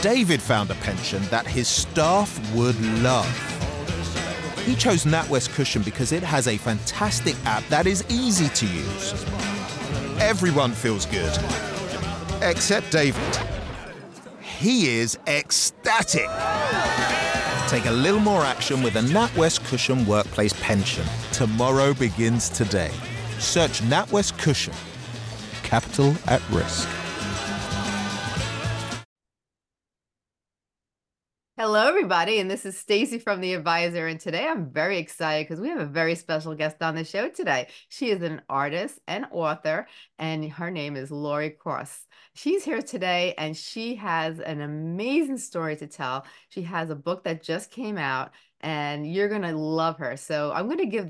David found a pension that his staff would love. He chose NatWest Cushion because it has a fantastic app that is easy to use. Everyone feels good, except David. He is ecstatic. Take a little more action with a NatWest Cushion workplace pension. Tomorrow begins today. Search NatWest Cushion. Capital at risk. Hello, everybody, and this is Stacy from The Advisor, and today I'm very excited because we have a very special guest on the show today. She is an artist and author, and her name is Lori Cross. She's here today, and she has an amazing story to tell. She has a book that just came out, and you're gonna love her. So I'm gonna give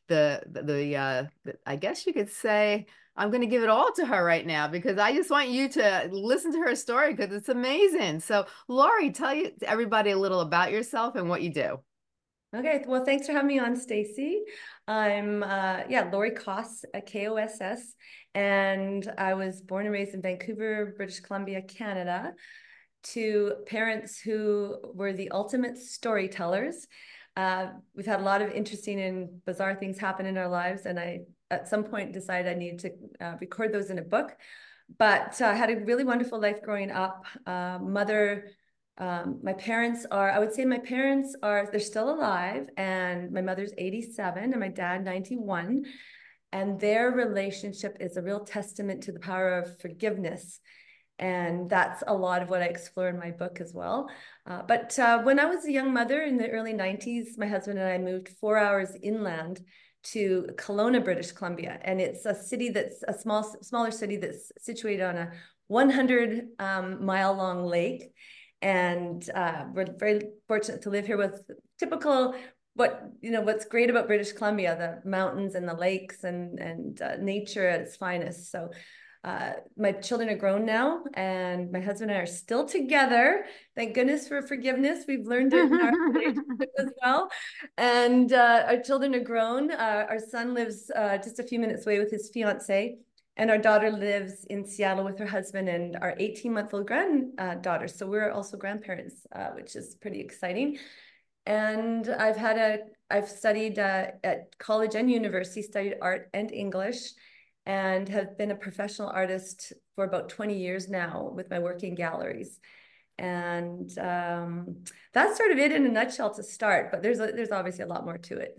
I guess you could say, I'm going to give it all to her right now because I just want you to listen to her story because it's amazing. So, Lori, tell everybody a little about yourself and what you do. Okay, well, thanks for having me on, Stacy. I'm Lori Koss, Koss, and I was born and raised in Vancouver, British Columbia, Canada, to parents who were the ultimate storytellers. We've had a lot of interesting and bizarre things happen in our lives, and I at some point decided I needed to record those in a book. But I had a really wonderful life growing up. My parents are, they're still alive, and my mother's 87 and my dad 91. And their relationship is a real testament to the power of forgiveness. And that's a lot of what I explore in my book as well. But when I was a young mother in the early 90s, my husband and I moved 4 hours inland to Kelowna, British Columbia. And it's a city that's a smaller city that's situated on a 100-mile long lake. And we're very fortunate to live here with typical, what's great about British Columbia, the mountains and the lakes and nature at its finest. So my children are grown now, and my husband and I are still together. Thank goodness for forgiveness. We've learned it in our relationship as well. And our children are grown. Our son lives just a few minutes away with his fiance, and our daughter lives in Seattle with her husband and our 18-month-old granddaughter. So we're also grandparents, which is pretty exciting. And I've studied at college and university, studied art and English, and have been a professional artist for about 20 years now with my work in galleries. And that's sort of it in a nutshell to start, but there's obviously a lot more to it.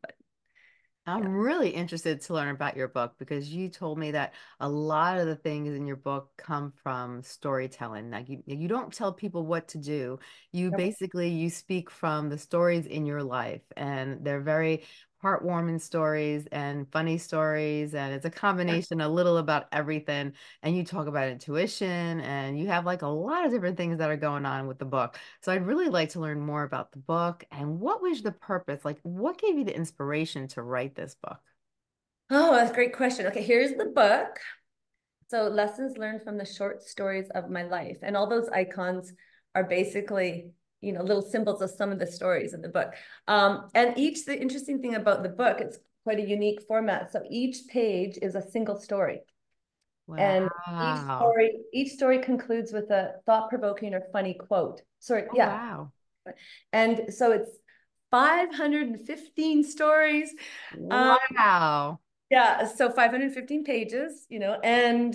I'm really interested to learn about your book because you told me that a lot of the things in your book come from storytelling. Like you don't tell people what to do. You speak from the stories in your life, and they're very heartwarming stories and funny stories, and it's a combination a little about everything. And you talk about intuition, and you have like a lot of different things that are going on with the book. So I'd really like to learn more about the book and what was the purpose? Like, what gave you the inspiration to write this book? Oh, that's a great question. Okay, here's the book. So lessons learned from the short stories of my life. And all those icons are basically, little symbols of some of the stories in the book. And the interesting thing about the book, it's quite a unique format. So each page is a single story. Wow. And each story concludes with a thought-provoking or funny quote. Wow. And so it's 515 stories. Wow. Yeah, so 515 pages, and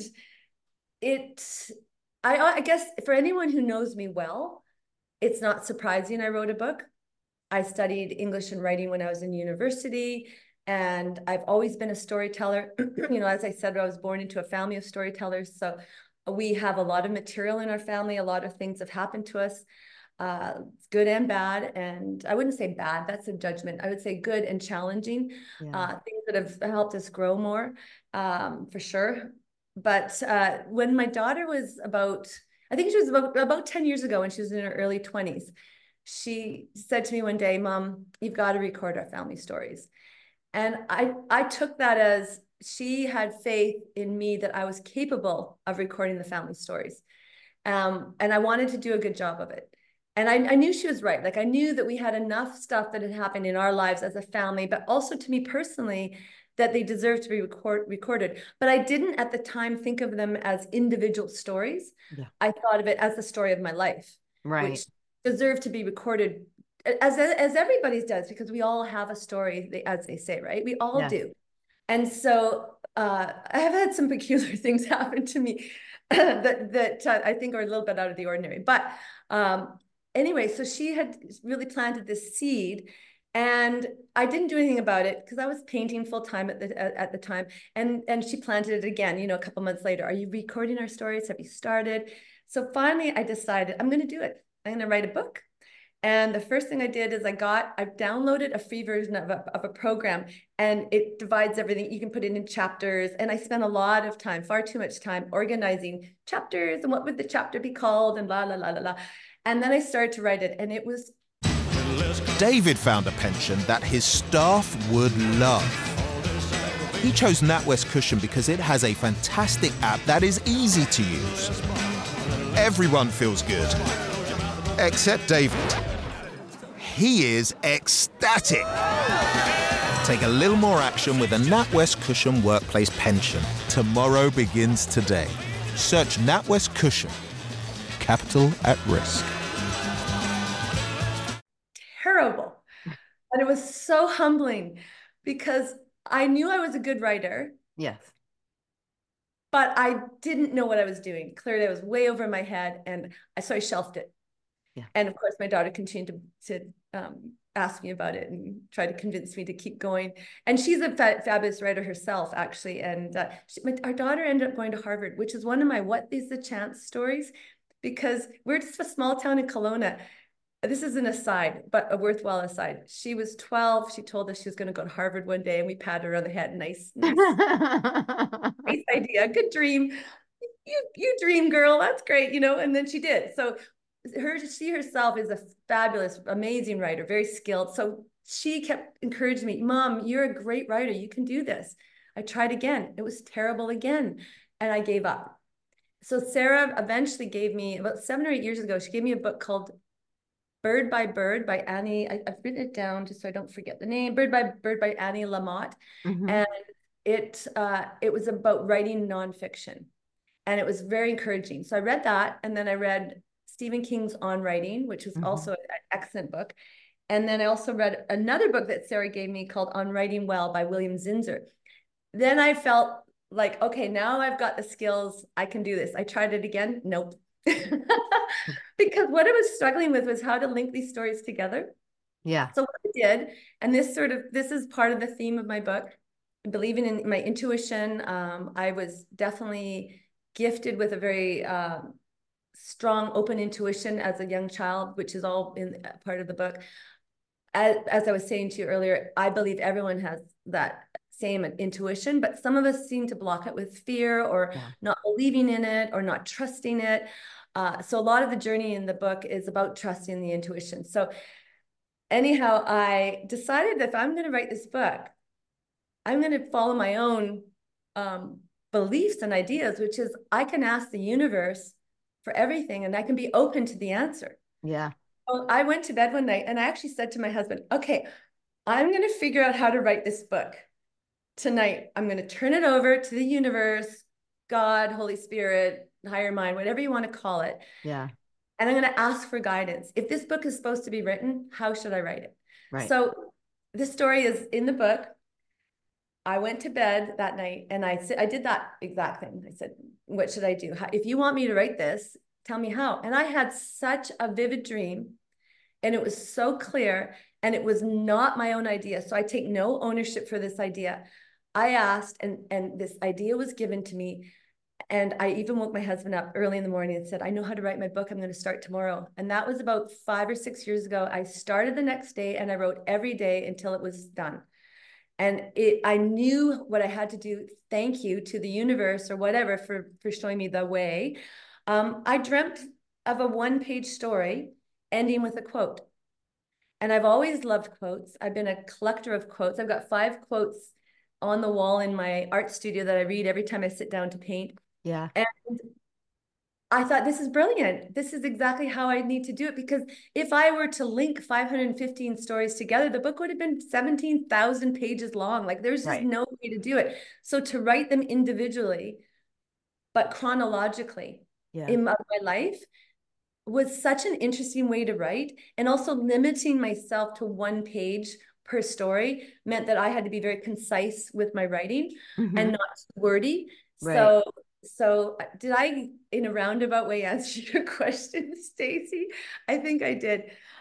I guess for anyone who knows me well, it's not surprising I wrote a book. I studied English and writing when I was in university, and I've always been a storyteller. As I said, I was born into a family of storytellers, so we have a lot of material in our family. A lot of things have happened to us, good and bad. And I wouldn't say bad, that's a judgment. I would say good and challenging, things that have helped us grow more, for sure. But when my daughter was I think she was about 10 years ago, when she was in her early 20s, she said to me one day, "Mom, you've got to record our family stories." And I took that as she had faith in me that I was capable of recording the family stories. And I wanted to do a good job of it. And I knew she was right. Like, I knew that we had enough stuff that had happened in our lives as a family, but also to me personally, that they deserve to be recorded. But I didn't at the time think of them as individual stories. Yeah. I thought of it as the story of my life. Right. which deserve to be recorded as everybody's does, because we all have a story, as they say, right? We all do. And so I have had some peculiar things happen to me that I think are a little bit out of the ordinary. But anyway, so she had really planted this seed, and I didn't do anything about it because I was painting full time at the time. And she planted it again, you know, a couple months later. Are you recording our stories? Have you started? So finally, I decided I'm going to do it. I'm going to write a book. And the first thing I did is I downloaded a free version of a program, and it divides everything. You can put it in chapters. And I spent a lot of time, far too much time, organizing chapters and what would the chapter be called and la, la, la, la, la. And then I started to write it, and it was... David found a pension that his staff would love. He chose NatWest Cushion because it has a fantastic app that is easy to use. Everyone feels good, except David. He is ecstatic. Take a little more action with a NatWest Cushion Workplace Pension. Tomorrow begins today. Search NatWest Cushion. Capital at risk. Terrible. And it was so humbling because I knew I was a good writer. Yes. But I didn't know what I was doing. Clearly, I was way over my head, and so I shelved it. Yeah. And of course, my daughter continued to ask me about it and try to convince me to keep going. And she's a fabulous writer herself, actually. And our daughter ended up going to Harvard, which is one of my "what is the chance" stories, because we're just a small town in Kelowna. This is an aside, but a worthwhile aside. She was 12. She told us she was going to go to Harvard one day, and we patted her on the head. Nice idea. Good dream. You dream, girl. That's great, you know. And then she did. So she herself is a fabulous, amazing writer, very skilled. So she kept encouraging me, Mom, you're a great writer. You can do this. I tried again. It was terrible again. And I gave up. So Sarah eventually gave me, about 7 or 8 years ago, she gave me a book called Bird by Bird by Annie. I've written it down just so I don't forget the name. Bird by Bird by Annie Lamott. Mm-hmm. And it was about writing nonfiction. And it was very encouraging. So I read that, and then I read Stephen King's On Writing, which was mm-hmm. also an excellent book. And then I also read another book that Sarah gave me called On Writing Well by William Zinsser. Then I felt like, okay, now I've got the skills. I can do this. I tried it again. Nope. Because what I was struggling with was how to link these stories together. Yeah. So what I did, and this is part of the theme of my book, believing in my intuition. I was definitely gifted with a very strong, open intuition as a young child, which is all in part of the book. As I was saying to you earlier, I believe everyone has that same intuition, but some of us seem to block it with fear or not believing in it or not trusting it. So a lot of the journey in the book is about trusting the intuition. So anyhow, I decided that if I'm going to write this book, I'm going to follow my own beliefs and ideas, which is I can ask the universe for everything and I can be open to the answer. Yeah. So I went to bed one night and I actually said to my husband, okay, I'm going to figure out how to write this book tonight. I'm going to turn it over to the universe, God, Holy Spirit, higher mind, whatever you want to call it. Yeah. And I'm going to ask for guidance. If this book is supposed to be written, how should I write it? Right. So this story is in the book. I went to bed that night and I did that exact thing. I said, what should I do? If you want me to write this, tell me how. And I had such a vivid dream and it was so clear and it was not my own idea. So I take no ownership for this idea. I asked and this idea was given to me. And I even woke my husband up early in the morning and said, I know how to write my book. I'm going to start tomorrow. And that was about 5 or 6 years ago. I started the next day and I wrote every day until it was done. And I knew what I had to do. Thank you to the universe or whatever for showing me the way. I dreamt of a one-page story ending with a quote. And I've always loved quotes. I've been a collector of quotes. I've got 5 quotes on the wall in my art studio that I read every time I sit down to paint. Yeah. And I thought, this is brilliant. This is exactly how I need to do it. Because if I were to link 515 stories together, the book would have been 17,000 pages long. Like there's just no way to do it. So to write them individually, but chronologically in my life was such an interesting way to write. And also limiting myself to 1 page per story meant that I had to be very concise with my writing and not wordy. Right. So did I, in a roundabout way, answer your question, Stacy? I think I did.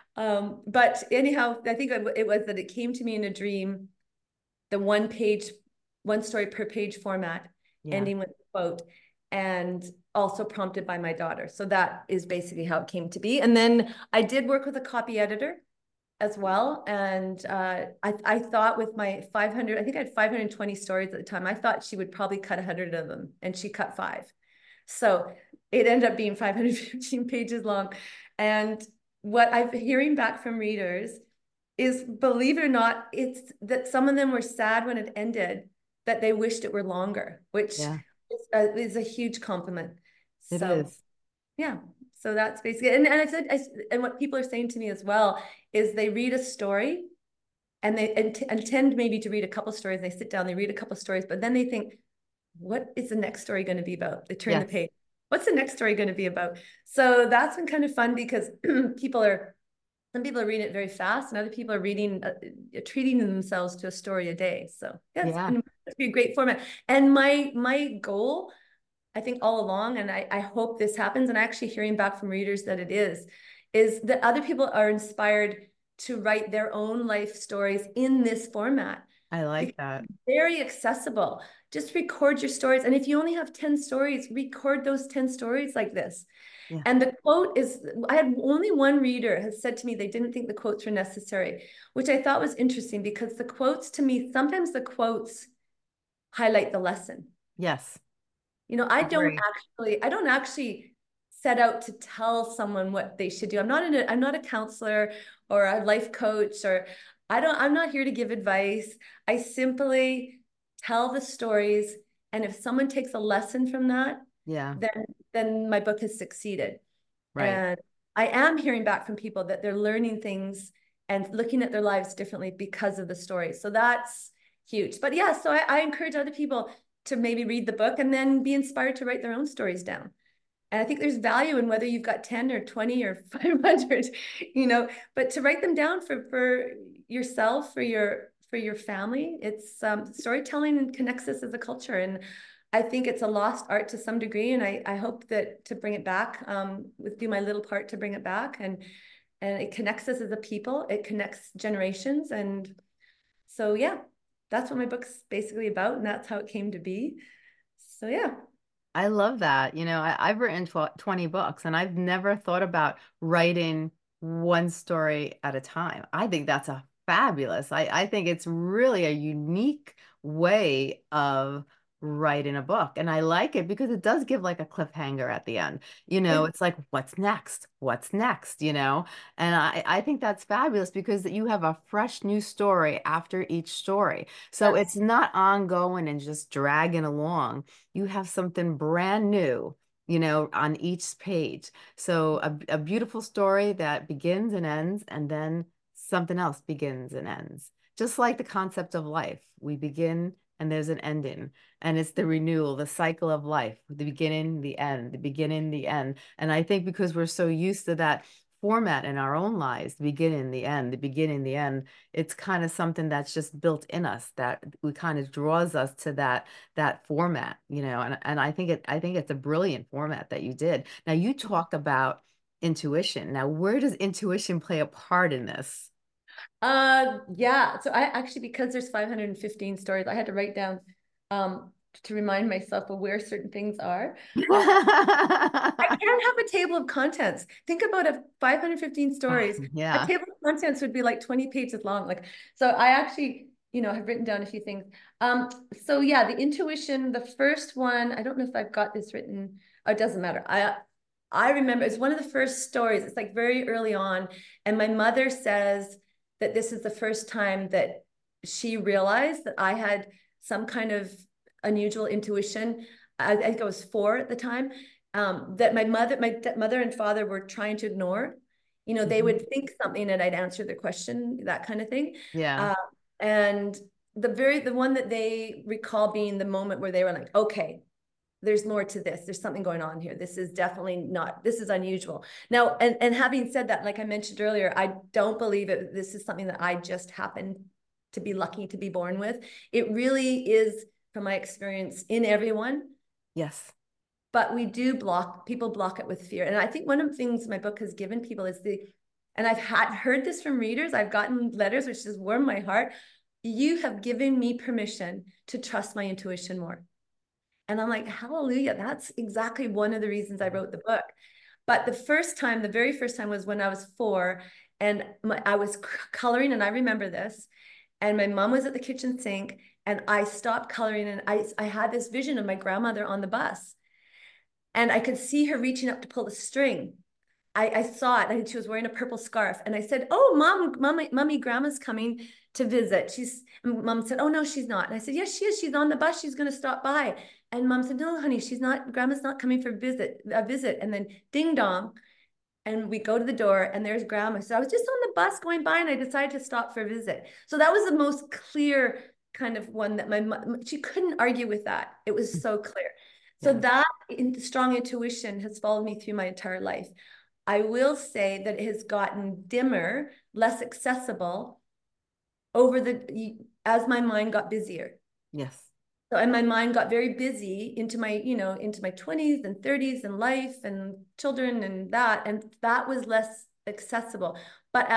But anyhow, I think it was that it came to me in a dream, the 1 story per page format, ending with a quote, and also prompted by my daughter. So that is basically how it came to be. And then I did work with a copy editor as well. And I thought with my 500, I think I had 520 stories at the time. I thought she would probably cut 100 of them, and she cut 5. So it ended up being 515 pages long. And what I'm hearing back from readers is, believe it or not, it's that some of them were sad when it ended, that they wished it were longer, which is a huge compliment. It is. Yeah. So that's basically, and I said, and what people are saying to me as well is they read a story and they intend maybe to read a couple stories. They sit down, they read a couple stories, but then they think, what is the next story going to be about? They turn the page. What's the next story going to be about? So that's been kind of fun, because some people are reading it very fast, and other people are reading, treating themselves to a story a day. So yeah, it's been a great format. And my goal, I think all along, and I hope this happens, and actually hearing back from readers that it is that other people are inspired to write their own life stories in this format. I like that. Very accessible. Just record your stories. And if you only have 10 stories, record those 10 stories like this. Yeah. And the quote is, I had only one reader has said to me they didn't think the quotes were necessary, which I thought was interesting, because the quotes, to me, sometimes the quotes highlight the lesson. Yes. You know, I don't actually set out to tell someone what they should do. I'm not a counselor or a life coach, or I'm not here to give advice. I simply tell the stories. And if someone takes a lesson from that, then my book has succeeded. Right. And I am hearing back from people that they're learning things and looking at their lives differently because of the story. So that's huge. But yeah, so I encourage other people to maybe read the book and then be inspired to write their own stories down. And I think there's value in whether you've got 10 or 20 or 500, you know, but to write them down for yourself, for your family. It's storytelling connects us as a culture. And I think it's a lost art to some degree. And I hope that to bring it back, do my little part to bring it back. And it connects us as a people. It connects generations. And so, yeah, that's what my book's basically about. And that's how it came to be. So, yeah. I love that. You know, I've written 20 books, and I've never thought about writing one story at a time. I think that's a fabulous. I think it's really a unique way of writing a book. And I like it because it does give like a cliffhanger at the end. You know, it's like, what's next? What's next? You know, and I think that's fabulous because you have a fresh new story after each story. So it's not ongoing and just dragging along. You have something brand new, you know, on each page. So a beautiful story that begins and ends, and then something else begins and ends. Just like the concept of life. We begin and there's an ending, and it's the renewal, the cycle of life, the beginning, the end, the beginning, the end. And I think because we're so used to that format in our own lives, the beginning, the end, the beginning, the end, it's kind of something that's just built in us, that we kind of draws us to that format, you know. And I think it's a brilliant format that you did. Now you talk about intuition. Now, where does intuition play a part in this? Yeah. So I actually, because there's 515 stories, I had to write down to remind myself of where certain things are. I can't have a table of contents. Think about 515 stories. Yeah. A table of contents would be like 20 pages long. Like, so I actually, you know, have written down a few things. So yeah, the intuition, the first one, I don't know if I've got this written. Oh, it doesn't matter. I remember it's one of the first stories. It's like very early on. And my mother says that this is the first time that she realized that I had some kind of unusual intuition. I think I was 4 at the time, that my mother and father were trying to ignore. You know, they would think something and I'd answer their question, that kind of thing. Yeah. And the one that they recall being the moment where they were like, okay, there's more to this. There's something going on here. This is definitely not, this is unusual. Now, and having said that, like I mentioned earlier, I don't believe it. This is something that I just happened to be lucky to be born with. It really is, from my experience, in everyone. Yes. But people block it with fear. And I think one of the things my book has given people is and I've heard this from readers, I've gotten letters which just warm my heart. You have given me permission to trust my intuition more. And I'm like, hallelujah, that's exactly one of the reasons I wrote the book. But the very first time was when I was 4, and I was coloring, and I remember this, and my mom was at the kitchen sink, and I stopped coloring, and I had this vision of my grandmother on the bus, and I could see her reaching up to pull the string. I saw it, and she was wearing a purple scarf. And I said, oh, mommy, grandma's coming to visit. Mom said, oh, no, she's not. And I said, yes, she is. She's on the bus. She's going to stop by. And mom said, no, honey, she's not. Grandma's not coming for a visit. And then ding dong. And we go to the door, and there's grandma. So I was just on the bus going by, and I decided to stop for a visit. So that was the most clear kind of one that my mom, she couldn't argue with that. It was so clear. So that strong intuition has followed me through my entire life. I will say that it has gotten dimmer, less accessible as my mind got busier. Yes. So, and my mind got very busy into my 20s and 30s and life and children and that was less accessible. But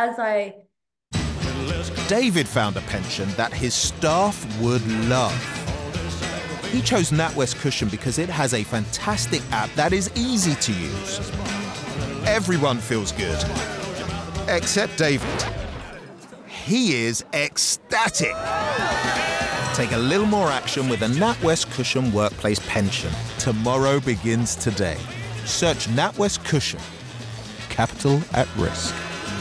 David found a pension that his staff would love. He chose NatWest Cushion because it has a fantastic app that is easy to use. Everyone feels good, except David. He is ecstatic. Take a little more action with a NatWest Cushion workplace pension. Tomorrow begins today. Search NatWest Cushion. Capital at risk.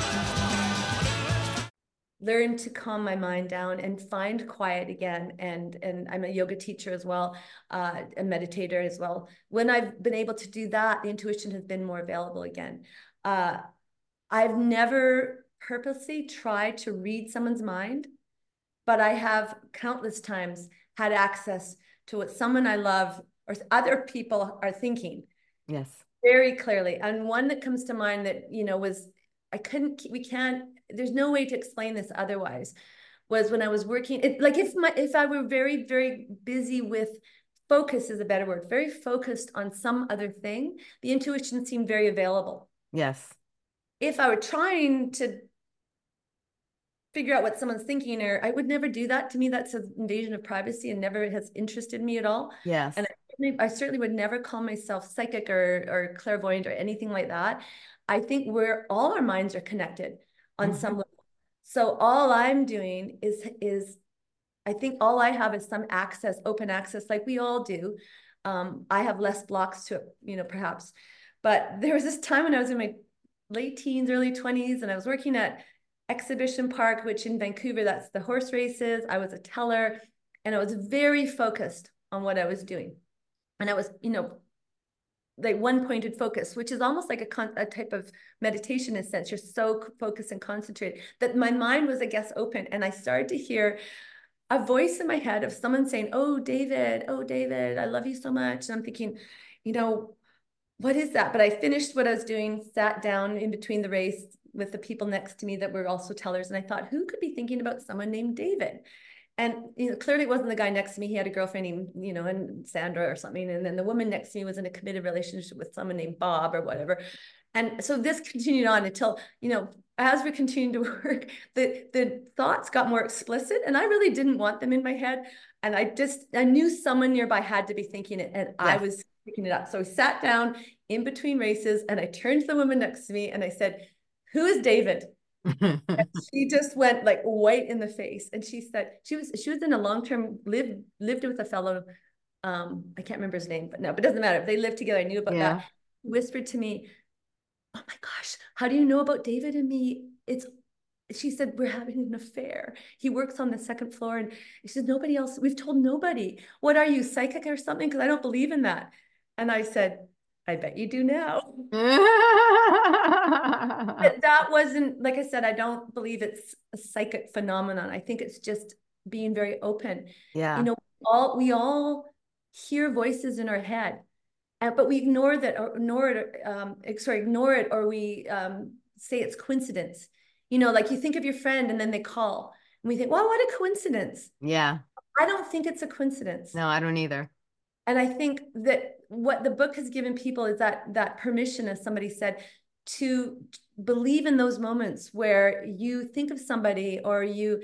Learn to calm my mind down and find quiet again. And I'm a yoga teacher as well, a meditator as well. When I've been able to do that, the intuition has been more available again. I've never purposely tried to read someone's mind, but I have countless times had access to what someone I love or other people are thinking. Yes. Very clearly. And one that comes to mind that, there's no way to explain this otherwise, was when I was working, if I were very, very busy with, focus is a better word, very focused on some other thing, the intuition seemed very available. Yes. If I were trying to figure out what someone's thinking, or I would never do that. To me, that's an invasion of privacy and never has interested me at all. Yes. And I certainly would never call myself psychic or clairvoyant or anything like that. I think all our minds are connected on some level. So all I'm doing is I think all I have is some access, open access, like we all do. I have less blocks to it, perhaps. But there was this time when I was in my late teens, early 20s, and I was working at Exhibition Park, which in Vancouver, that's the horse races. I was a teller, and I was very focused on what I was doing. And I was, like one pointed focus, which is almost like a type of meditation in a sense. You're so focused and concentrated that my mind was, I guess, open. And I started to hear a voice in my head of someone saying, oh, David, I love you so much. And I'm thinking, what is that? But I finished what I was doing, sat down in between the race with the people next to me that were also tellers. And I thought, who could be thinking about someone named David? And clearly it wasn't the guy next to me. He had a girlfriend named, and Sandra or something. And then the woman next to me was in a committed relationship with someone named Bob or whatever. And so this continued on until, as we continued to work, the thoughts got more explicit, and I really didn't want them in my head. And I knew someone nearby had to be thinking it, and I was picking it up. So I sat down in between races, and I turned to the woman next to me and I said, who is David? And she just went like white in the face. And she said, she was in a long-term, lived with a fellow, I can't remember his name, but it doesn't matter. They lived together. I knew about that. He whispered to me, oh my gosh, how do you know about David and me? She said, we're having an affair. He works on the second floor. And she said, nobody else, we've told nobody. What are you, psychic or something? Because I don't believe in that. And I said, I bet you do now. But that wasn't, like I said, I don't believe it's a psychic phenomenon. I think it's just being very open. Yeah. We all hear voices in our head, but we ignore that, or ignore it, or we say it's coincidence. You know, like you think of your friend and then they call, and we think, well, what a coincidence. Yeah. I don't think it's a coincidence. No, I don't either. And I think that what the book has given people is that permission, as somebody said, to believe in those moments where you think of somebody, or you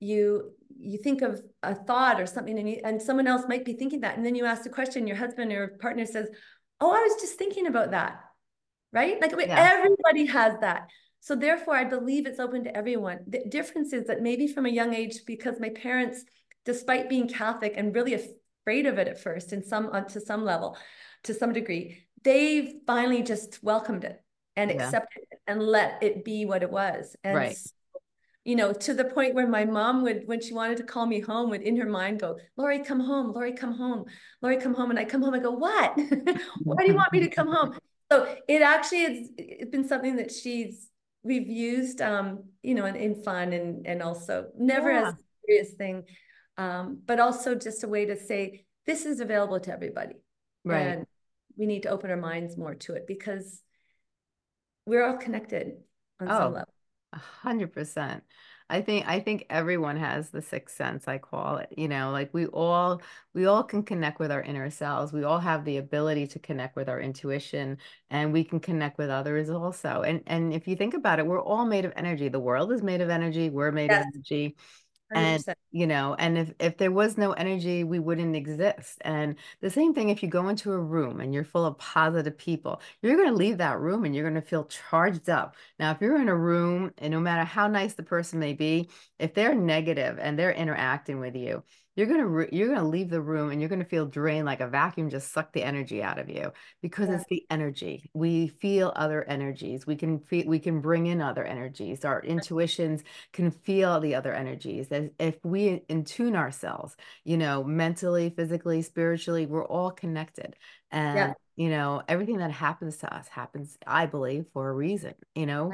think of a thought or something, and someone else might be thinking that, and then you ask the question, your husband or partner says, oh, I was just thinking about that, right? Like everybody has that. So therefore, I believe it's open to everyone. The difference is that maybe from a young age, because my parents, despite being Catholic and really afraid of it at first, to some level, to some degree, they finally just welcomed it and accepted it and let it be what it was. And you know, to the point where my mom would, when she wanted to call me home, would in her mind go, Lori, come home, Lori, come home, Lori, come home. And I come home, I go, what? Why do you want me to come home? So it actually, it's been something that we've used, you know, in fun, and also never as a serious thing, but also just a way to say, this is available to everybody. Right. And we need to open our minds more to it, because we're all connected on some level. 100%. I think everyone has the sixth sense, I call it. You know, like we all can connect with our inner selves. We all have the ability to connect with our intuition, and we can connect with others also. And if you think about it, we're all made of energy. The world is made of energy. We're made of energy. 100%. And, you know, and if there was no energy, we wouldn't exist. And the same thing, if you go into a room and you're full of positive people, you're going to leave that room and you're going to feel charged up. Now, if you're in a room, and no matter how nice the person may be, if they're negative and they're interacting with you, you're going to leave the room and you're going to feel drained, like a vacuum just sucked the energy out of you, because it's the energy. We feel other energies. We can bring in other energies. Our intuitions can feel the other energies. As if we tune ourselves, you know, mentally, physically, spiritually, we're all connected. And you know, everything that happens to us happens, I believe, for a reason. You know,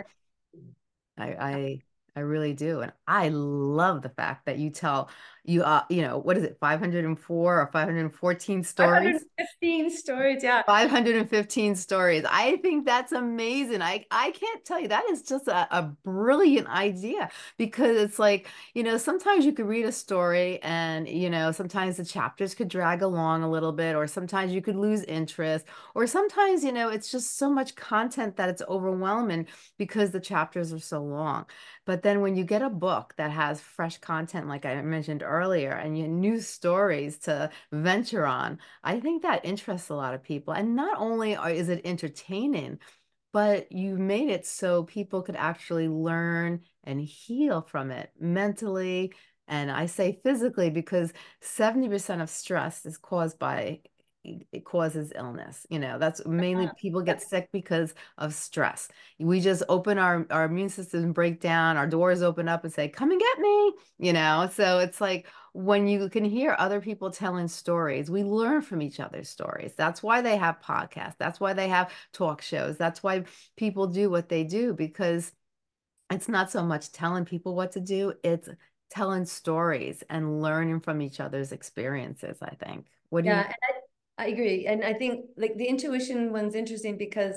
I really do. And I love the fact that you tell you know, what is it, 504 or 514 stories? 515 stories, yeah. 515 stories. I think that's amazing. I can't tell you, that is just a brilliant idea, because it's like, you know, sometimes you could read a story and, you know, sometimes the chapters could drag along a little bit, or sometimes you could lose interest, or sometimes, you know, it's just so much content that it's overwhelming because the chapters are so long. But then when you get a book that has fresh content, like I mentioned earlier, and you new stories to venture on, I think that interests a lot of people. And not only is it entertaining, but you made it so people could actually learn and heal from it mentally. And I say physically, because 70% of stress is caused by, it causes illness. You know, that's mainly, people get sick because of stress. We just open our immune system, break down, our doors open up and say, come and get me, you know? So it's like, when you can hear other people telling stories, we learn from each other's stories. That's why they have podcasts. That's why they have talk shows. That's why people do what they do, because it's not so much telling people what to do, it's telling stories and learning from each other's experiences, I think. What do you? I agree. And I think like the intuition one's interesting, because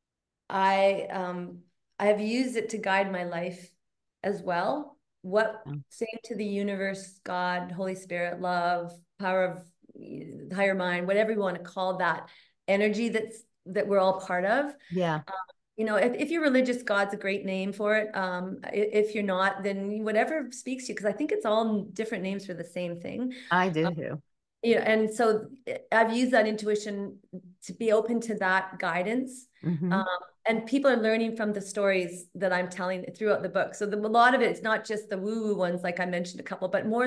I have used it to guide my life as well. What saying to the universe, God, Holy Spirit, love, power of higher mind, whatever you want to call that energy that we're all part of. Yeah. You know, if you're religious, God's a great name for it. If you're not, then whatever speaks to you, because I think it's all different names for the same thing. I do too. You know, and so I've used that intuition to be open to that guidance. And people are learning from the stories that I'm telling throughout the book. So a lot of it's not just the woo-woo ones, like I mentioned a couple, but more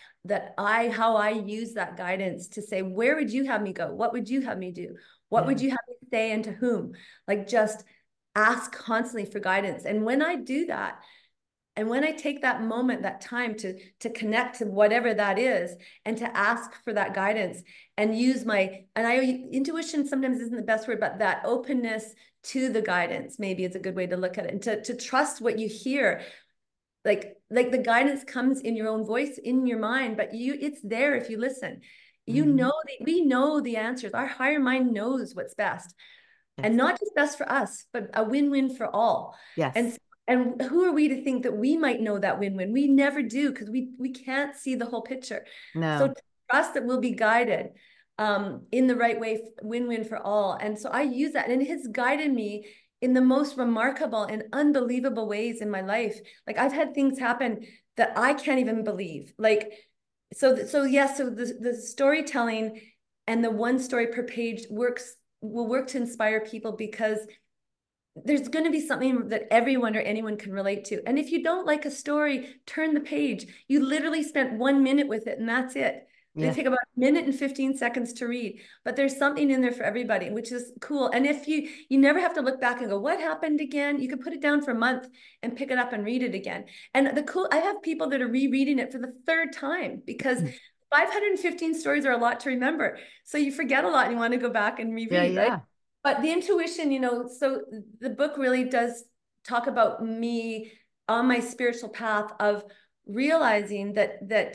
how I use that guidance to say, where would you have me go? What would you have me do? What would you have me say, and to whom? Like, just ask constantly for guidance. And when I do that, and when I take that moment, that time to connect to whatever that is, and to ask for that guidance, and use intuition sometimes isn't the best word, but that openness to the guidance maybe is a good way to look at it, and to trust what you hear. Like the guidance comes in your own voice, in your mind, but it's there if you listen. You know, we know the answers. Our higher mind knows what's best. And not just best for us, but a win-win for all. Yes. And who are we to think that we might know that win-win? We never do, because we can't see the whole picture. No. So trust that we'll be guided in the right way, win-win for all. And so I use that, and it has guided me in the most remarkable and unbelievable ways in my life. Like, I've had things happen that I can't even believe. Like, so the storytelling and the one story per page will work to inspire people, because there's going to be something that everyone or anyone can relate to. And if you don't like a story, turn the page. You literally spent 1 minute with it, and that's it. They take about 1 minute and 15 seconds to read, but there's something in there for everybody, which is cool. And if you never have to look back and go, what happened again? You can put it down for a month and pick it up and read it again. And I have people that are rereading it for the 3rd time, because 515 stories are a lot to remember. So you forget a lot and you want to go back and reread, right? But the intuition, so the book really does talk about me on my spiritual path of realizing that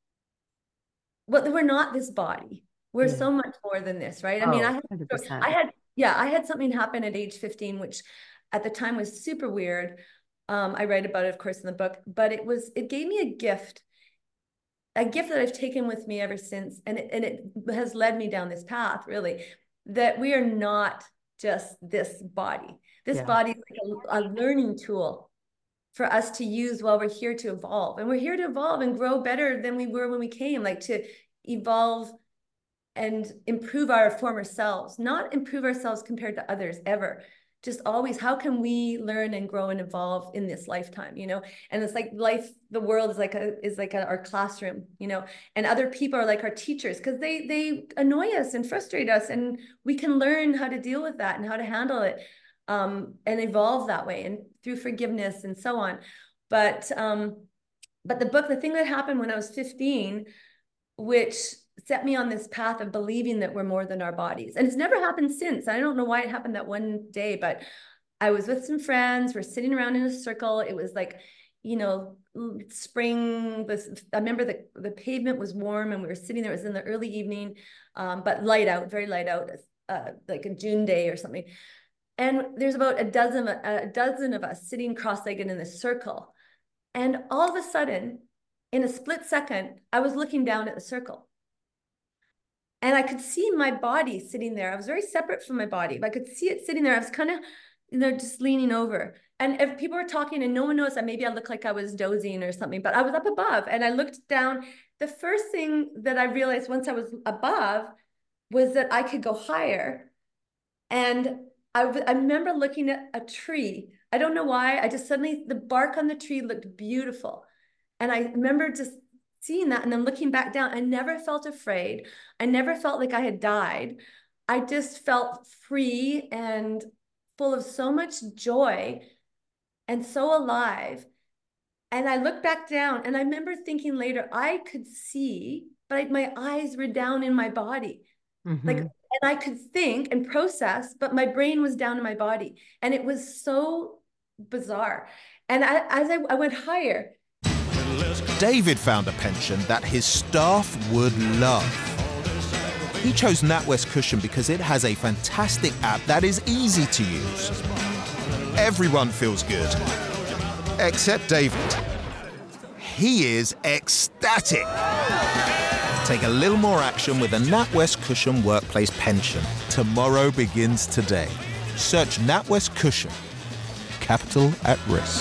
we're not this body. We're so much more than this, right? I mean, I had something happen at age 15, which at the time was super weird. I write about it, of course, in the book, but it gave me a gift that I've taken with me ever since. And it has led me down this path, really, that we are not just this body. This body is like a learning tool for us to use while we're here to evolve. And we're here to evolve and grow better than we were when we came, like to evolve and improve our former selves, not improve ourselves compared to others ever. Just always, how can we learn and grow and evolve in this lifetime, And it's like life, the world is like our classroom, and other people are like our teachers, because they annoy us and frustrate us, and we can learn how to deal with that and how to handle it, and evolve that way, and through forgiveness and so on. But the thing that happened when I was 15, which set me on this path of believing that we're more than our bodies. And it's never happened since. I don't know why it happened that one day, but I was with some friends. We're sitting around in a circle. It was like, spring. I remember the pavement was warm, and we were sitting there. It was in the early evening, but light out, very light out, like a June day or something. And there's about a dozen of us sitting cross-legged in this circle. And all of a sudden, in a split second, I was looking down at the circle. And I could see my body sitting there. I was very separate from my body, but I could see it sitting there. I was kind of, just leaning over. And if people were talking and no one noticed, maybe I looked like I was dozing or something, but I was up above and I looked down. The first thing that I realized once I was above was that I could go higher. And I remember looking at a tree. I don't know why. I just suddenly, the bark on the tree looked beautiful. And I remember just seeing that and then looking back down. I never felt afraid. I never felt like I had died. I just felt free and full of so much joy and so alive. And I looked back down and I remember thinking later, I could see, but my eyes were down in my body. And I could think and process, but my brain was down in my body. And it was so bizarre. And as I went higher, David found a pension that his staff would love. He chose NatWest Cushion because it has a fantastic app that is easy to use. Everyone feels good, except David. He is ecstatic. Take a little more action with a NatWest Cushion Workplace Pension. Tomorrow begins today. Search NatWest Cushion. Capital at risk.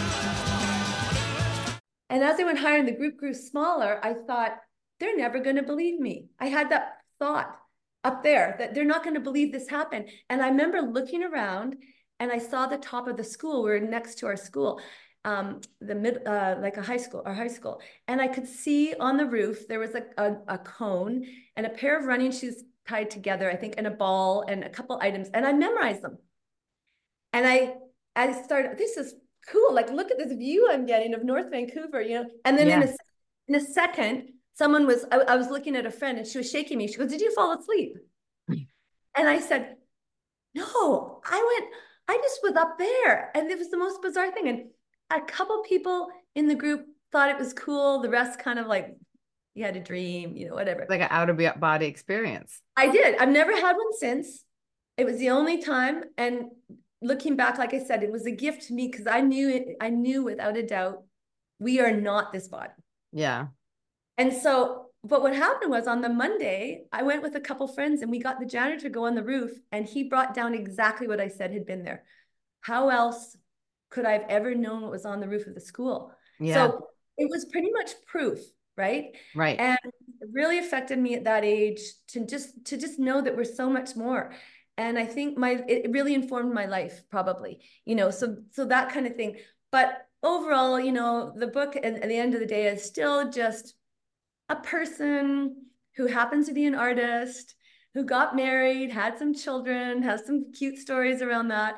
And as I went higher and the group grew smaller, I thought, they're never going to believe me. I had that thought up there that they're not going to believe this happened. And I remember looking around and I saw the top of the school. We were next to our school, like our high school. And I could see on the roof, there was a cone and a pair of running shoes tied together, I think, and a ball and a couple items. And I memorized them. And I started, this is cool. Like, look at this view I'm getting of North Vancouver, And then in a second, I was looking at a friend and she was shaking me. She goes, did you fall asleep? And I said, no, I just was up there. And it was the most bizarre thing. And a couple people in the group thought it was cool. The rest kind of like you had a dream, you know, whatever. Like an out of body experience. I did. I've never had one since. It was the only time. And looking back, like I said, it was a gift to me because I knew without a doubt, we are not this body. Yeah. And so, but what happened was on the Monday, I went with a couple friends and we got the janitor to go on the roof and he brought down exactly what I said had been there. How else could I have ever known what was on the roof of the school? Yeah. So it was pretty much proof, right? Right. And it really affected me at that age to just know that we're so much more. And I think it really informed my life, probably, you know, so that kind of thing. But overall, you know, the book at the end of the day is still just a person who happens to be an artist, who got married, had some children, has some cute stories around that.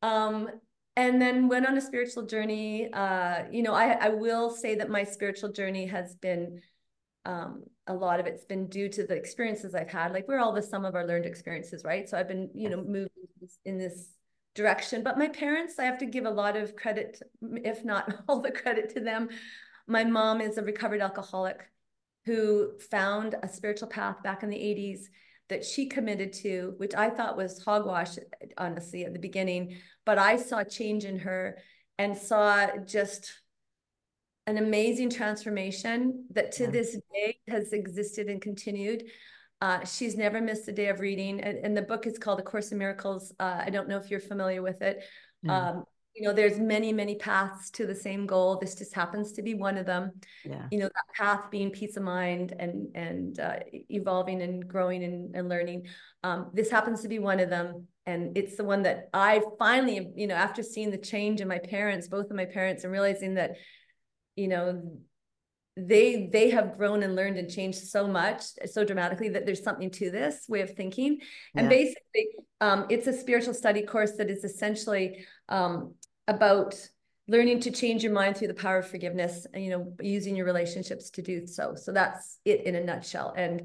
And then went on a spiritual journey. You know, I will say that my spiritual journey has been, a lot of it's been due to the experiences I've had. Like we're all the sum of our learned experiences, right? So I've been, you know, moving in this direction. But my parents, I have to give a lot of credit, if not all the credit to them. My mom is a recovered alcoholic who found a spiritual path back in the 80s that she committed to, which I thought was hogwash, honestly, at the beginning. But I saw change in her and saw just an amazing transformation that to this day has existed and continued. She's never missed a day of reading. And the book is called A Course in Miracles. I don't know if you're familiar with it. You know, there's many, many paths to the same goal. This just happens to be one of them. Yeah. You know, that path being peace of mind and evolving and growing and learning. This happens to be one of them. And it's the one that I finally, you know, after seeing the change in my parents, both of my parents, and realizing that, you know, they have grown and learned and changed so much, so dramatically, that there's something to this way of thinking. And basically, it's a spiritual study course that is essentially about learning to change your mind through the power of forgiveness, and, you know, using your relationships to do so. So that's it in a nutshell. And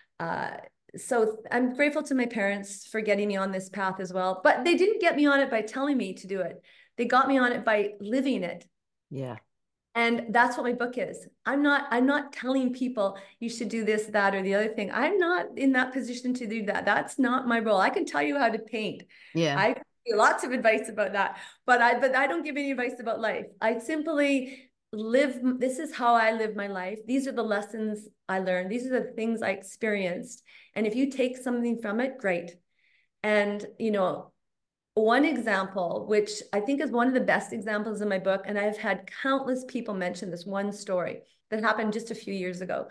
so I'm grateful to my parents for getting me on this path as well. But they didn't get me on it by telling me to do it. They got me on it by living it. Yeah. And that's what my book is. I'm not telling people you should do this, that, or the other thing. I'm not in that position to do that. That's not my role. I can tell you how to paint. Yeah. I give you lots of advice about that, but I don't give any advice about life. I simply live. This is how I live my life. These are the lessons I learned. These are the things I experienced. And if you take something from it, great. And, you know, one example, which I think is one of the best examples in my book, and I've had countless people mention this one story that happened just a few years ago.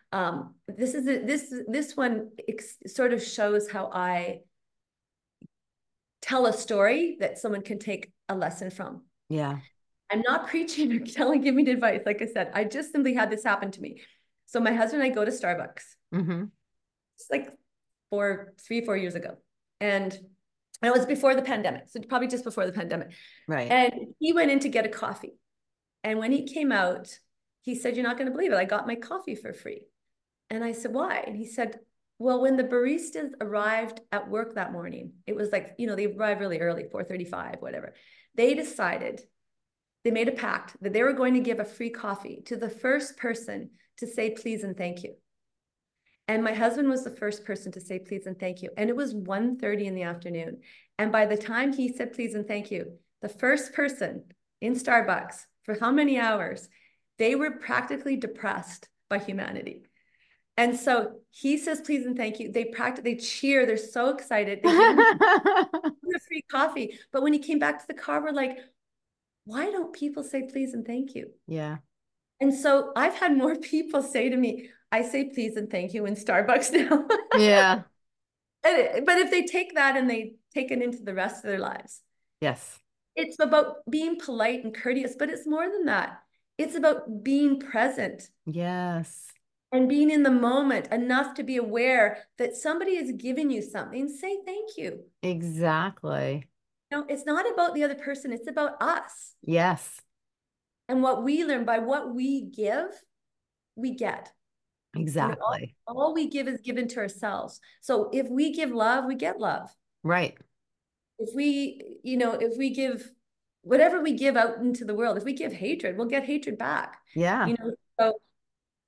This one sort of shows how I tell a story that someone can take a lesson from. Yeah. I'm not preaching or giving advice. Like I said, I just simply had this happen to me. So my husband and I go to Starbucks. It's like 4 years ago. And it was before the pandemic. So probably just before the pandemic. Right. And he went in to get a coffee. And when he came out, he said, "You're not going to believe it. I got my coffee for free." And I said, "Why?" And he said, "Well, when the baristas arrived at work that morning, it was like, you know, they arrived really early, 4:35, whatever. They made a pact that they were going to give a free coffee to the first person to say please and thank you." And my husband was the first person to say please and thank you. And it was 1:30 in the afternoon. And by the time he said please and thank you, the first person in Starbucks, for how many hours, they were practically depressed by humanity. And so he says please and thank you. They cheer. They're so excited. They give him a free coffee. But when he came back to the car, we're like, why don't people say please and thank you? Yeah. And so I've had more people say to me, I say please and thank you in Starbucks now. Yeah. But if they take that and they take it into the rest of their lives. Yes. It's about being polite and courteous, but it's more than that. It's about being present. Yes. And being in the moment enough to be aware that somebody is giving you something. Say thank you. Exactly. No, it's not about the other person. It's about us. Yes. And what we learn by what we give, we get. Exactly. All we give is given to ourselves. So if we give love, we get love. Right. If we give whatever we give out into the world, if we give hatred, we'll get hatred back. Yeah. So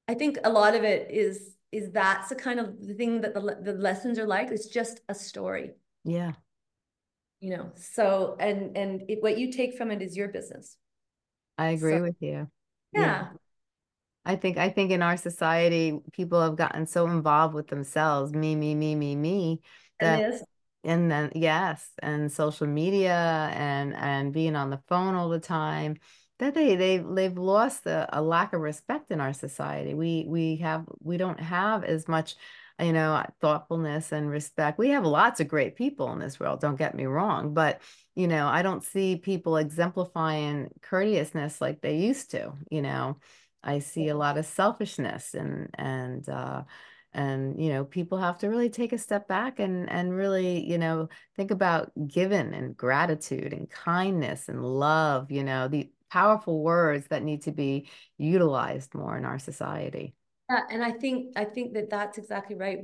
I think a lot of it is that's the kind of the thing that the lessons are like. It's just a story. Yeah. So what you take from it is your business. I agree with you. Yeah. I think in our society, people have gotten so involved with themselves, me, that, and then yes, and social media and being on the phone all the time, that they've lost a lack of respect in our society. We don't have as much, thoughtfulness and respect. We have lots of great people in this world, don't get me wrong, but I don't see people exemplifying courteousness like they used to. I see a lot of selfishness and people have to really take a step back and really, think about giving and gratitude and kindness and love, the powerful words that need to be utilized more in our society. Yeah, and I think that that's exactly right.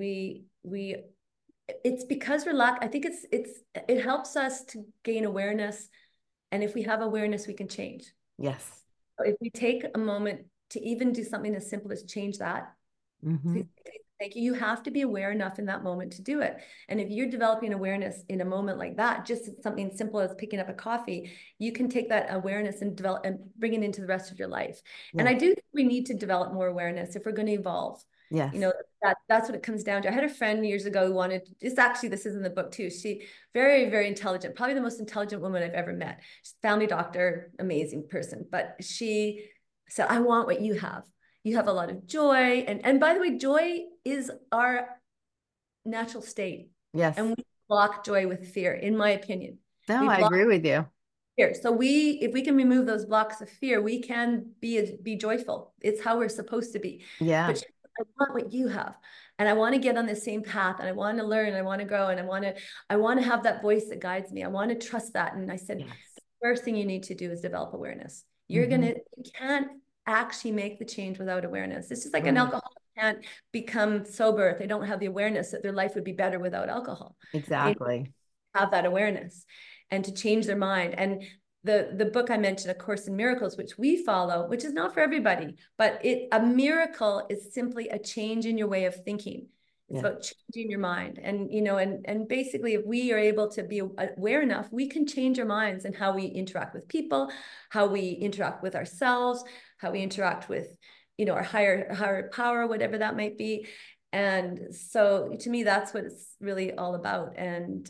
It's because we're I think it helps us to gain awareness, and if we have awareness, we can change. Yes. So if we take a moment to even do something as simple as change that. Mm-hmm. Thank you. You have to be aware enough in that moment to do it. And if you're developing awareness in a moment like that, just something simple as picking up a coffee, you can take that awareness and develop and bring it into the rest of your life. Yeah. And I do think we need to develop more awareness if we're going to evolve. Yes. That's what it comes down to. I had a friend years ago who wanted, this is in the book too. She very, very intelligent, probably the most intelligent woman I've ever met. She's a family doctor, amazing person. But she said, I want what you have. You have a lot of joy. And by the way, joy is our natural state. Yes. And we block joy with fear, in my opinion. No, I agree with you. Fear. So if we can remove those blocks of fear, we can be joyful. It's how we're supposed to be. Yeah. But I want what you have. And I want to get on the same path, and I want to learn, I want to grow, and I want to have that voice that guides me. I want to trust that. And I said, yes. The first thing you need to do is develop awareness. You can't actually make the change without awareness. It's just like an alcoholic can't become sober if they don't have the awareness that their life would be better without alcohol. Exactly. They have that awareness and to change their mind. And the book I mentioned, A Course in Miracles, which we follow, which is not for everybody, but a miracle is simply a change in your way of thinking. It's about changing your mind. And, and basically, if we are able to be aware enough, we can change our minds and how we interact with people, how we interact with ourselves, how we interact with, our higher power, whatever that might be. And so to me, that's what it's really all about. And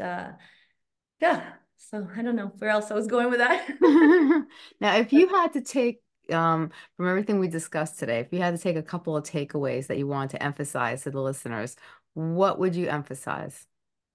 so I don't know where else I was going with that. Now, if you had to take from everything we discussed today, if you had to take a couple of takeaways that you want to emphasize to the listeners, what would you emphasize?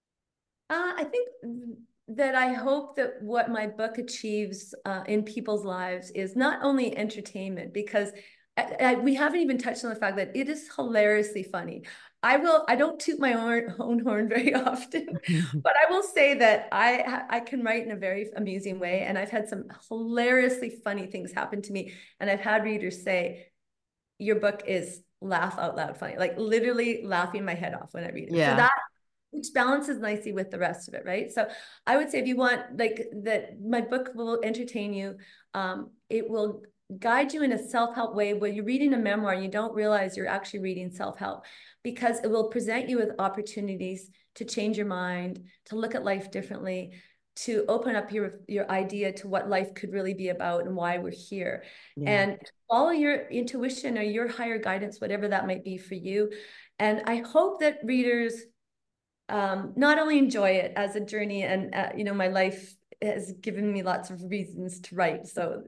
I think that I hope that what my book achieves in people's lives is not only entertainment, because we haven't even touched on the fact that it is hilariously funny. I don't toot my own horn very often, but I will say that I can write in a very amusing way. And I've had some hilariously funny things happen to me. And I've had readers say, your book is laugh out loud funny, like literally laughing my head off when I read it. Yeah. So that, which balances nicely with the rest of it, right? So I would say if you want, like, that my book will entertain you. It will guide you in a self-help way where you're reading a memoir and you don't realize you're actually reading self-help, because it will present you with opportunities to change your mind, to look at life differently, to open up your idea to what life could really be about and why we're here. Yeah. And follow your intuition or your higher guidance, whatever that might be for you. And I hope that readers not only enjoy it as a journey, and my life has given me lots of reasons to write. So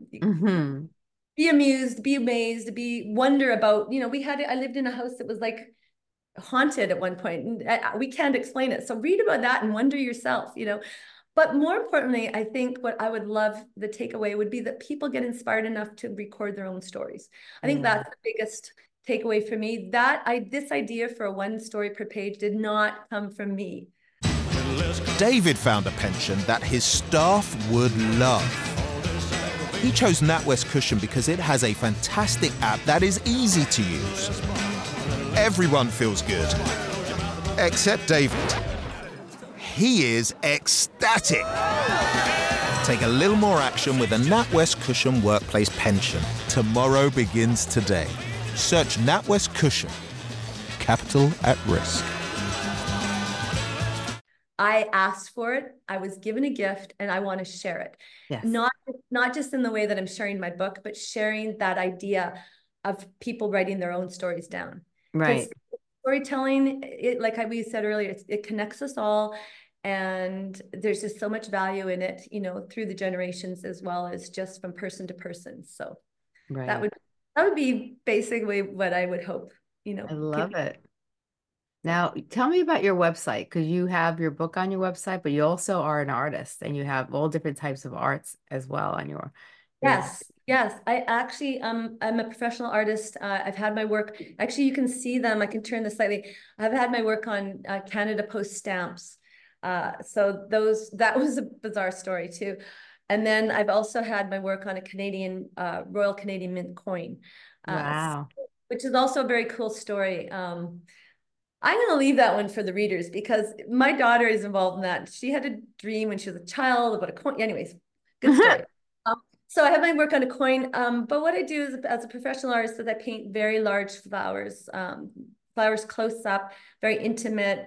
be amused, be amazed, wonder about, I lived in a house that was like haunted at one point, and we can't explain it. So read about that and wonder yourself, But more importantly, I think what I would love, the takeaway would be that people get inspired enough to record their own stories. I think that's the biggest takeaway for me. This idea for a 1 story per page did not come from me. David found a pension that his staff would love. He chose NatWest Cushion because it has a fantastic app that is easy to use. Everyone feels good, except David. He is ecstatic. Take a little more action with a NatWest Cushion workplace pension. Tomorrow begins today. Search NatWest Cushion. Capital at risk. I asked for it, I was given a gift, and I want to share it. Yes. Not just in the way that I'm sharing my book, but sharing that idea of people writing their own stories down. Right. Storytelling, like we said earlier, it connects us all, and there's just so much value in it, through the generations as well as just from person to person. So Right. that would be basically what I would hope. I love it. Now, tell me about your website, because you have your book on your website, but you also are an artist and you have all different types of arts as well on your. Yes. I actually, I'm a professional artist. I've had my work, actually, you can see them. I can turn this slightly. I've had my work on Canada Post stamps. So that was a bizarre story too. And then I've also had my work on a Canadian, Royal Canadian Mint coin. Wow. Which is also a very cool story. I'm going to leave that one for the readers because my daughter is involved in that. She had a dream when she was a child about a coin. Anyways, good story. So I have my work on a coin. But what I do is, as a professional artist, is I paint very large flowers, flowers close up, very intimate,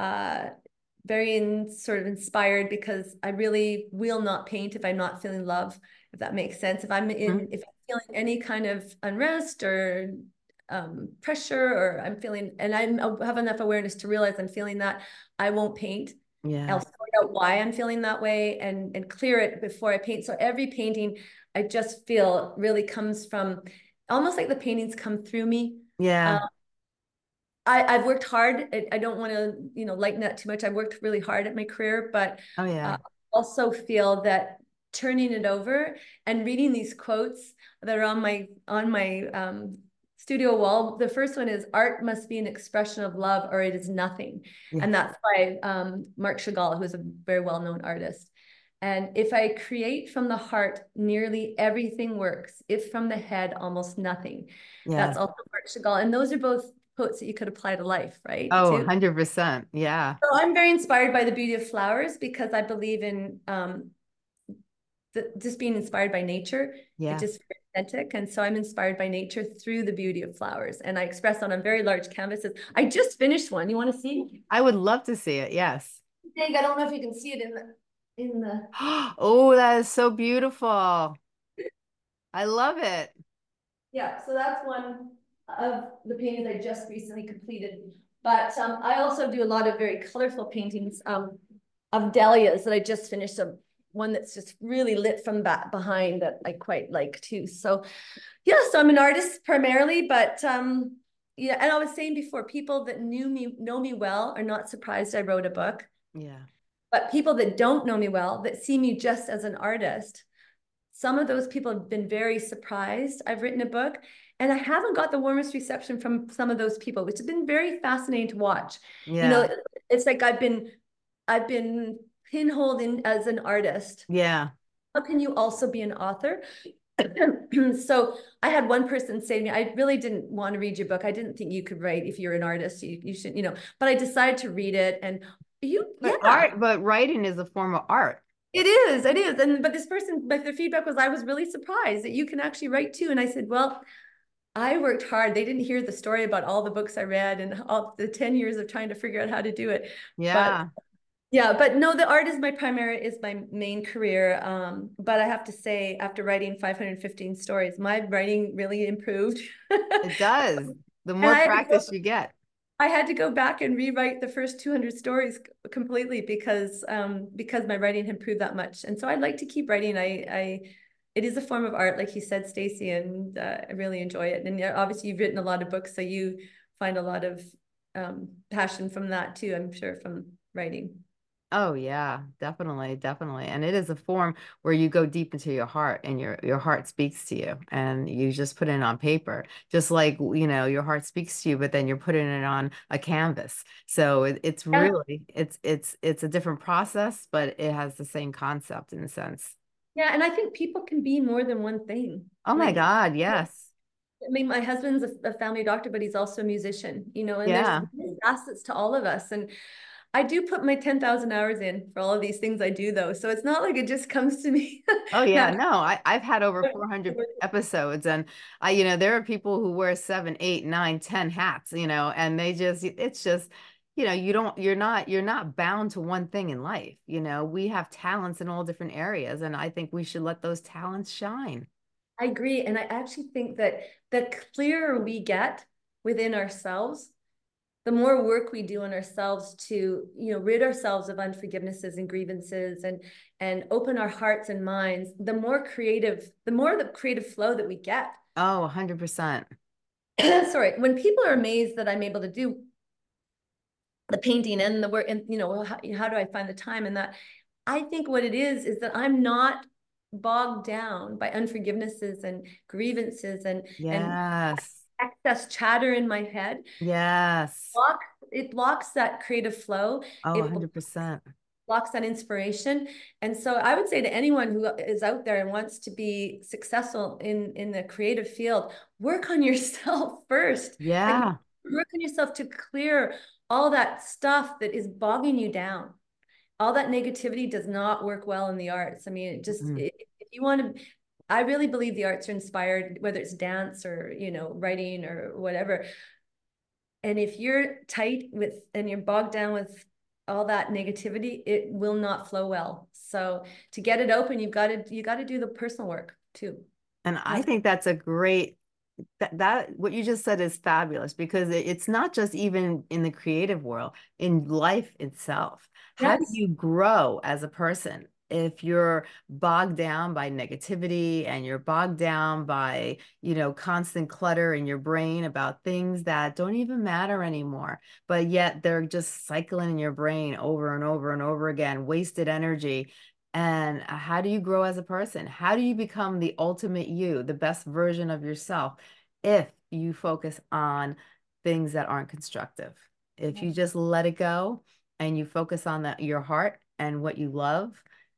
very sort of inspired, because I really will not paint if I'm not feeling love, if that makes sense. If I'm feeling any kind of unrest or pressure, or I'm feeling, and I have enough awareness to realize I'm feeling that, I won't paint. Yeah. I'll sort out why I'm feeling that way and clear it before I paint. So every painting, I just feel really comes from, almost like the paintings come through me. Yeah. I've worked hard. I don't want to, lighten that too much. I've worked really hard at my career, but Oh yeah. Also feel that turning it over and reading these quotes that are on my studio wall. The first one is, art must be an expression of love or it is nothing. Yeah. And that's by Marc Chagall, who's a very well-known artist. And if I create from the heart, nearly everything works. If from the head, almost nothing. Yeah. That's also Marc Chagall. And those are both quotes that you could apply to life, right? Oh, 100%. Yeah. So I'm very inspired by the beauty of flowers because I believe in just being inspired by nature. Yeah. It's just authentic. And so I'm inspired by nature through the beauty of flowers. And I express that on very large canvases. I just finished one. You want to see? I would love to see it. Yes. Dang, I don't know if you can see it in the. Oh, that is so beautiful. I love it. Yeah, so that's one of the paintings I just recently completed. But I also do a lot of very colorful paintings of dahlias that I just finished. One that's just really lit from back behind that I quite like too. So yeah, so I'm an artist primarily, but yeah, and I was saying before, people that know me well are not surprised I wrote a book. Yeah. But people that don't know me well, that see me just as an artist, some of those people have been very surprised I've written a book, and I haven't got the warmest reception from some of those people, which has been very fascinating to watch. Yeah. It's like I've been pinholed in as an artist. Yeah. How can you also be an author? So I had one person say to me, I really didn't want to read your book. I didn't think you could write if you're an artist. You should, but I decided to read it. And but writing is a form of art. It is. But this person, their feedback was, I was really surprised that you can actually write too. And I said, well, I worked hard. They didn't hear the story about all the books I read and all the 10 years of trying to figure out how to do it. Yeah. But no, the art is my main career. But I have to say, after writing 515 stories, my writing really improved. It does. The more practice you get. I had to go back and rewrite the first 200 stories completely because my writing had improved that much. And so I'd like to keep writing. It is a form of art, like you said, Stacey, and I really enjoy it. And obviously you've written a lot of books, so you find a lot of passion from that too, I'm sure, from writing. Oh yeah, definitely. And it is a form where you go deep into your heart and your heart speaks to you and you just put it on paper, just like, your heart speaks to you, but then you're putting it on a canvas. So it's really, it's a different process, but it has the same concept in a sense. Yeah. And I think people can be more than one thing. Oh my God. Yes. I mean, my husband's a family doctor, but he's also a musician, and Yeah. there's facets to all of us. And I do put my 10,000 hours in for all of these things I do though. So it's not like it just comes to me. Oh yeah, Not no, I've had over 400 episodes, and there are people who wear 7, 8, 9, 10 hats, and it's just, you're not bound to one thing in life. We have talents in all different areas, and I think we should let those talents shine. I agree. And I actually think that the clearer we get within ourselves, the more work we do on ourselves to, rid ourselves of unforgivenesses and grievances and open our hearts and minds, the more the creative flow that we get. Oh, 100%. Sorry, when people are amazed that I'm able to do the painting and the work, and how do I find the time and that? I think what it is that I'm not bogged down by unforgivenesses and grievances and yes, excess chatter in my head. Yes. It blocks that creative flow. Oh, It 100%. blocks that inspiration. And so I would say to anyone who is out there and wants to be successful in the creative field, work on yourself first. Yeah. Like, work on yourself to clear all that stuff that is bogging you down. All that negativity does not work well in the arts. I mean, it just, if you want to, I really believe the arts are inspired, whether it's dance or, writing or whatever. And if you're tight with, and you're bogged down with all that negativity, it will not flow well. So to get it open, you got to do the personal work too. And I think that's a great, that what you just said is fabulous, because it's not just even in the creative world, in life itself. How do you grow as a person if you're bogged down by negativity and you're bogged down by, constant clutter in your brain about things that don't even matter anymore, but yet they're just cycling in your brain over and over and over again, wasted energy. And how do you grow as a person? How do you become the ultimate you, the best version of yourself, if you focus on things that aren't constructive? If you just let it go and you focus on your heart and what you love,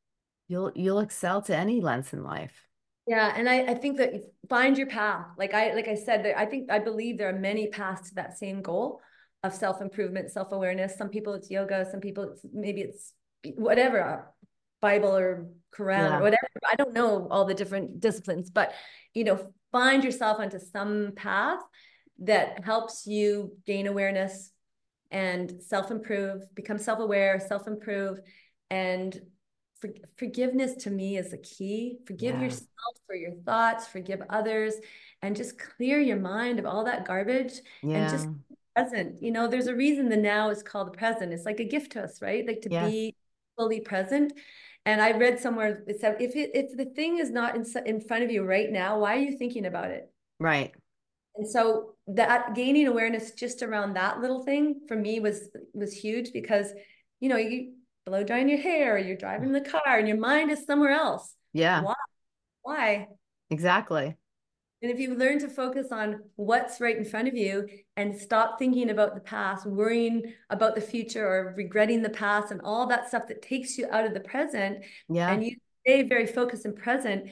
you'll excel to any lengths in life. Yeah, and I think that find your path. Like I said, I believe there are many paths to that same goal of self-improvement, self-awareness. Some people it's yoga, some people maybe it's whatever, Bible or Quran or whatever. I don't know all the different disciplines, but find yourself onto some path that helps you gain awareness and self-improve, become self-aware, self-improve. And forgiveness to me is the key. Forgive yourself for your thoughts, forgive others, and just clear your mind of all that garbage and just present. There's a reason the now is called the present. It's like a gift to us, right? Like to be fully present. And I read somewhere it said, if the thing is not in front of you right now, why are you thinking about it? Right. And so that gaining awareness just around that little thing for me was huge, because you blow drying your hair, you're driving the car, and your mind is somewhere else. Yeah. Why? Exactly. And if you learn to focus on what's right in front of you and stop thinking about the past, worrying about the future or regretting the past and all that stuff that takes you out of the present, and you stay very focused and present,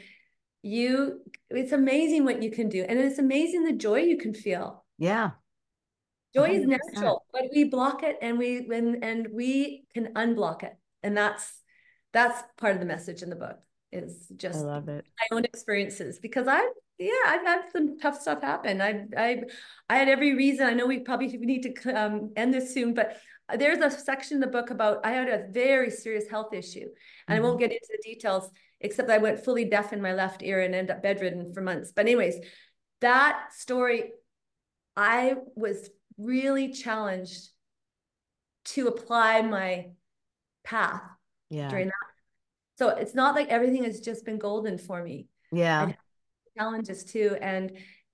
it's amazing what you can do. And it's amazing the joy you can feel. Yeah. Joy is natural, but we block it, and we can unblock it. And that's part of the message in the book, is just I love it. My own experiences, because I've had some tough stuff happen. I had every reason. I know we probably need to end this soon, but there's a section in the book about, I had a very serious health issue, and I won't get into the details, except I went fully deaf in my left ear and ended up bedridden for months. But anyways, that story, I was really challenged to apply my path during that. So it's not like everything has just been golden for me. I've had challenges too, and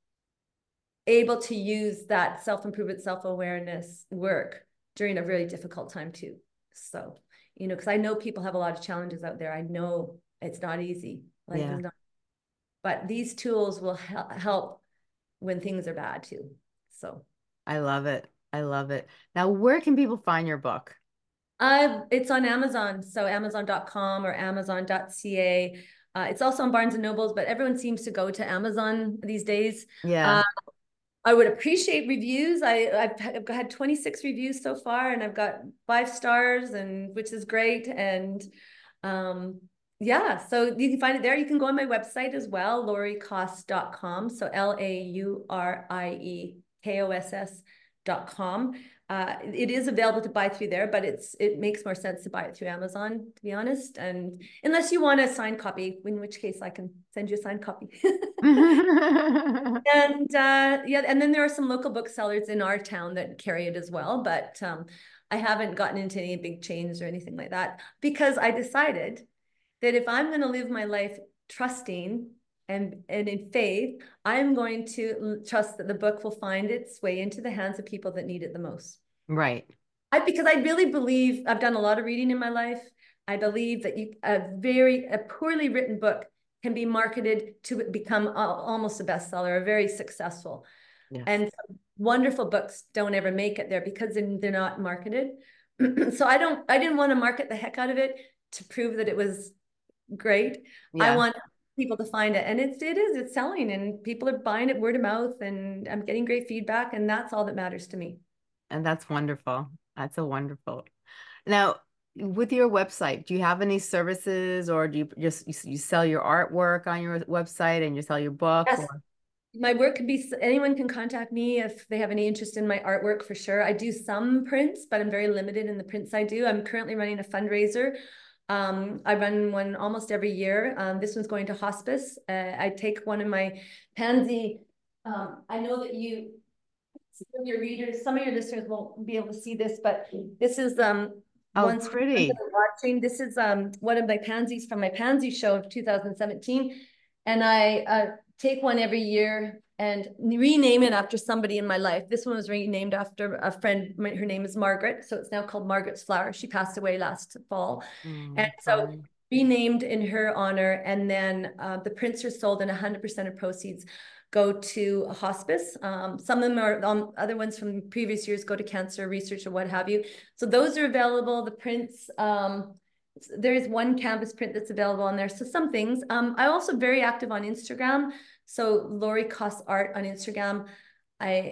able to use that self-improvement, self-awareness work during a really difficult time too. So, because I know people have a lot of challenges out there. I know it's not easy. But these tools will help when things are bad too. So I love it. I love it. Now, where can people find your book? It's on Amazon. So Amazon.com or Amazon.ca. It's also on Barnes and Nobles, but everyone seems to go to Amazon these days. Yeah. I would appreciate reviews. I've had 26 reviews so far, and I've got 5 stars, and which is great. And yeah, so you can find it there. You can go on my website as well, lauriekos.com. So LAURIEKOSS.com. It is available to buy through there, but it makes more sense to buy it through Amazon, to be honest. And unless you want a signed copy, in which case I can send you a signed copy. And yeah, and then there are some local booksellers in our town that carry it as well, but I haven't gotten into any big chains or anything like that, because I decided that if I'm going to live my life trusting and in faith, I'm going to trust that the book will find its way into the hands of people that need it the most. Right. Because I really believe, I've done a lot of reading in my life. I believe that a poorly written book can be marketed to become almost a bestseller, a very successful. Yes. And wonderful books don't ever make it there because they're not marketed. So I didn't want to market the heck out of it to prove that it was great. Yeah. I want people to find it, and it's selling, and people are buying it word of mouth, and I'm getting great feedback, and that's all that matters to me. And that's wonderful. That's so wonderful. Now, with your website, do you have any services, or do you just you sell your artwork on your website and you sell your book? Yes. Or? My work can be, anyone can contact me if they have any interest in my artwork, for sure. I do some prints, but I'm very limited in the prints I do. I'm currently running a fundraiser. I run one almost every year. This one's going to hospice. I take one of my pansy. I know that some of your readers, some of your listeners won't be able to see this, but this is Oh, pretty. watching. This is one of my pansies from my pansy show of 2017, and I take one every year and rename it after somebody in my life. This one was renamed after a friend. Her name is Margaret, so it's now called Margaret's Flower. She passed away last fall, and so renamed in her honor. And then the prints are sold, and 100% of proceeds go to a hospice. Some of them are, other ones from previous years go to cancer research or what have you. So those are available. The prints, there is one canvas print that's available on there. So some things. I'm also very active on Instagram. So Laurie Kos Art on Instagram. I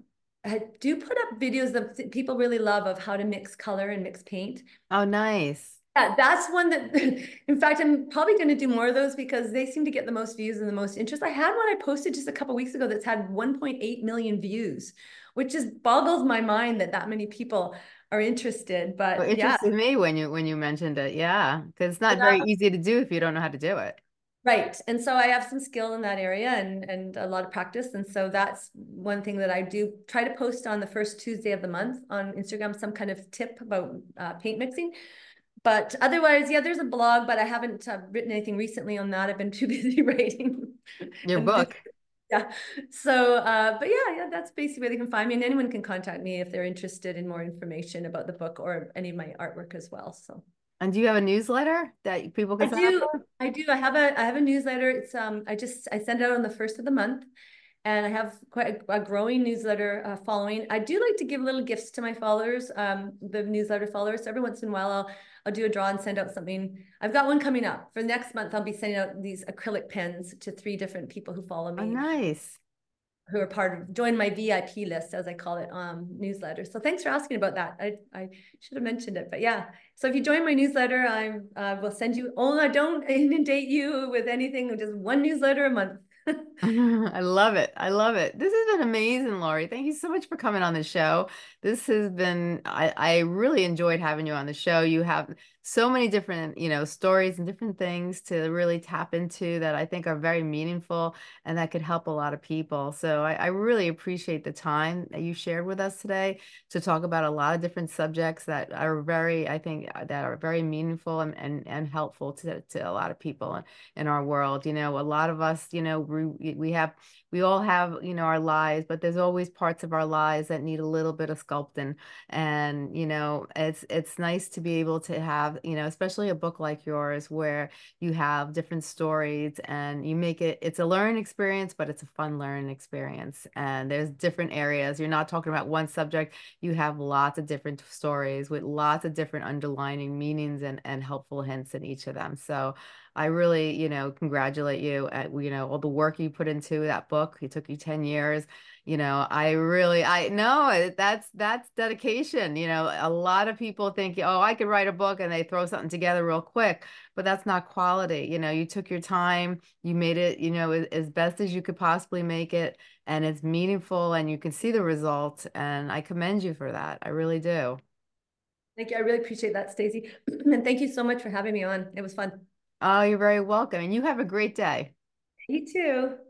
do put up videos that people really love of how to mix color and mix paint. Oh, nice. Yeah, that's one that, in fact, I'm probably going to do more of those because they seem to get the most views and the most interest. I had one I posted just a couple of weeks ago that's had 1.8 million views, which just boggles my mind that many people are interested. But well, interested me when you mentioned it. Yeah, because it's not very easy to do if you don't know how to do it. Right. And so I have some skill in that area and a lot of practice. And so that's one thing that I do try to post on the first Tuesday of the month on Instagram, some kind of tip about paint mixing. But otherwise, yeah, there's a blog, but I haven't written anything recently on that. I've been too busy writing your book. Yeah. So, but yeah, that's basically where they can find me. And anyone can contact me if they're interested in more information about the book or any of my artwork as well. So. And do you have a newsletter that people can sign up for? I do. I have a newsletter. It's I send it out on the first of the month, and I have quite a growing newsletter following. I do like to give little gifts to my followers, the newsletter followers. So every once in a while, I'll do a draw and send out something. I've got one coming up for next month. I'll be sending out these acrylic pens to 3 different people who follow me. Oh, nice. Who are join my VIP list, as I call it, newsletter. So thanks for asking about that. I should have mentioned it, but yeah. So if you join my newsletter, I will send you, I don't inundate you with anything, just one newsletter a month. I love it. I love it. This has been amazing, Laurie. Thank you so much for coming on the show. This has been, I really enjoyed having you on the show. You have so many different, stories and different things to really tap into that I think are very meaningful and that could help a lot of people. So I really appreciate the time that you shared with us today to talk about a lot of different subjects that are I think that are very meaningful and helpful to a lot of people in our world. A lot of us, we all have, our lives, but there's always parts of our lives that need a little bit of sculpting. And, it's nice to be able to have, especially a book like yours where you have different stories and you make it's a learning experience, but it's a fun learning experience. And there's different areas. You're not talking about one subject. You have lots of different stories with lots of different underlining meanings and helpful hints in each of them. So I really, congratulate you at, all the work you put into that book. It took you 10 years. I know that's dedication. A lot of people think, oh, I could write a book and they throw something together real quick, but that's not quality. You took your time, you made it, as best as you could possibly make it, and it's meaningful and you can see the results. And I commend you for that. I really do. Thank you. I really appreciate that, Stacy. And thank you so much for having me on. It was fun. Oh, you're very welcome. And you have a great day. You too.